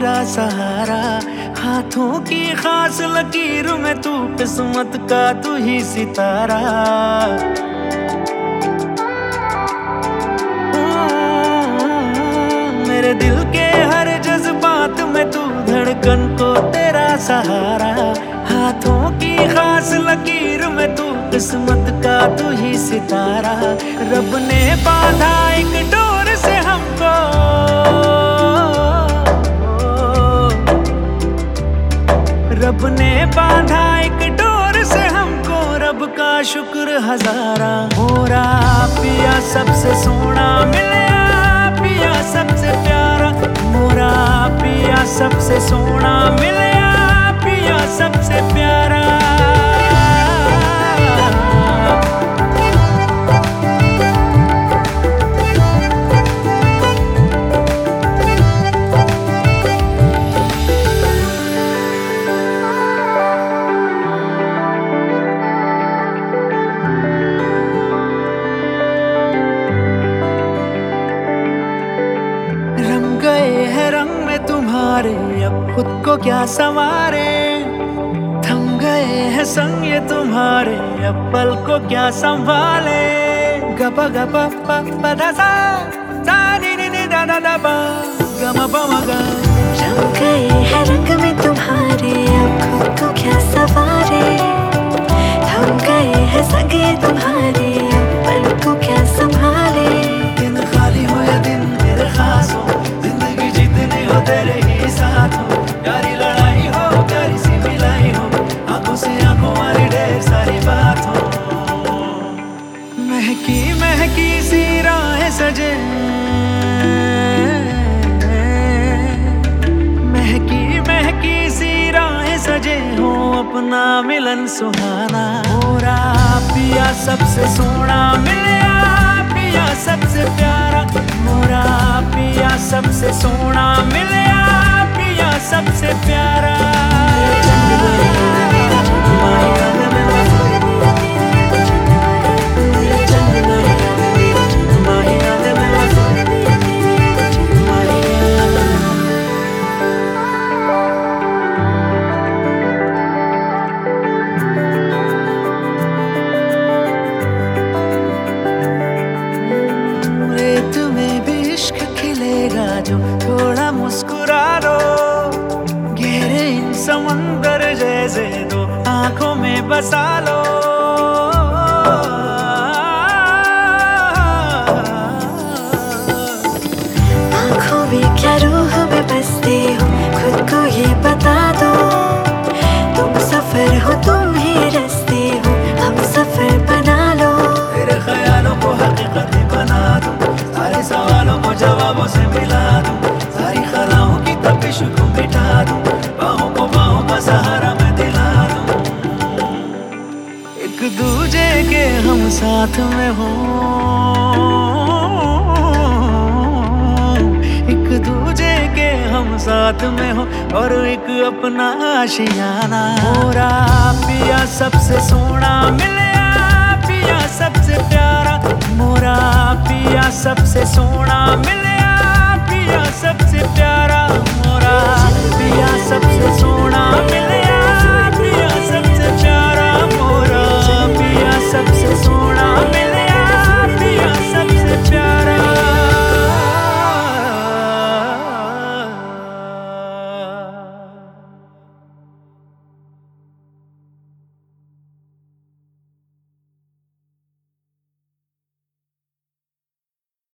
तेरा सहारा। हाथों की खास लकीर में तू किस्मत का तू ही सितारा। मेरे दिल के हर जज्बात में तू धड़कन को तेरा सहारा। हाथों की खास लकीर में तू किस्मत का तू ही सितारा। रब ने बांधा एक डोर से हमको, रब ने बांधा एक डोर से हमको, रब का शुक्र हजारा। मोरा पिया सबसे सोना मिलया, पिया सबसे प्यारा। मोरा पिया सबसे सोना मिलया, पिया सबसे प्यारा। गए हैं रंग में तुम्हारे, अब खुद को क्या संवारे। थम गए हैं संग ये तुम्हारे, अब पल को क्या संभाले। गपा गपा पा दा सा सा नी नी नी दा दा दा पा ग म प म ग। रंग गए हैं रंग में तुम्हारे, अब खुद को क्या संवारे। थम गए हैं संग ये तुम्हारे, अब पल को क्या संभाले। दिन खाली हो या दिन मेरे खास हो, तेरे ही साथ हो। प्यारी लड़ाई हो, प्यारी सी मिलाई हो, आंखों से आंखों वाली ढेर सारी बात हो। महकी महकी सी राहें सजे, महकी महकी सी राहें सजे हो, अपना मिलन सुहाना। मोरा पिया सबसे सोना मिलया, पिया सबसे प्यारा। मोरा पिया सबसे सोना मिलया, पिया सबसे प्यारा। जो थोड़ा मुस्कुरा दो, गहरे इन समंदर जैसे दो आंखों में बसा लो। आंखों में क्या रूह में बसते हो, खुद को ये बता दो। तुम सफर हो, तुम ही रास्ते हो, हम सफर बना लो। तेरे ख्यालों को हकीकत बना दूं, सारे सवालों को जवाबों से मिला दूं। सारी खलाओं की तपिश को मिटा दूं, बाहों को बाहों का सहारा मैं दिला दूं। एक दूजे के हम साथ में हो, एक दूजे के हम साथ में हो, और एक अपना आशियाना। मोरा पिया सबसे सोना मिलया, पिया सबसे प्यारा। मोरा पिया सबसे सोना मिलया, पिया सबसे प्यारा। मोरा पिया सबसे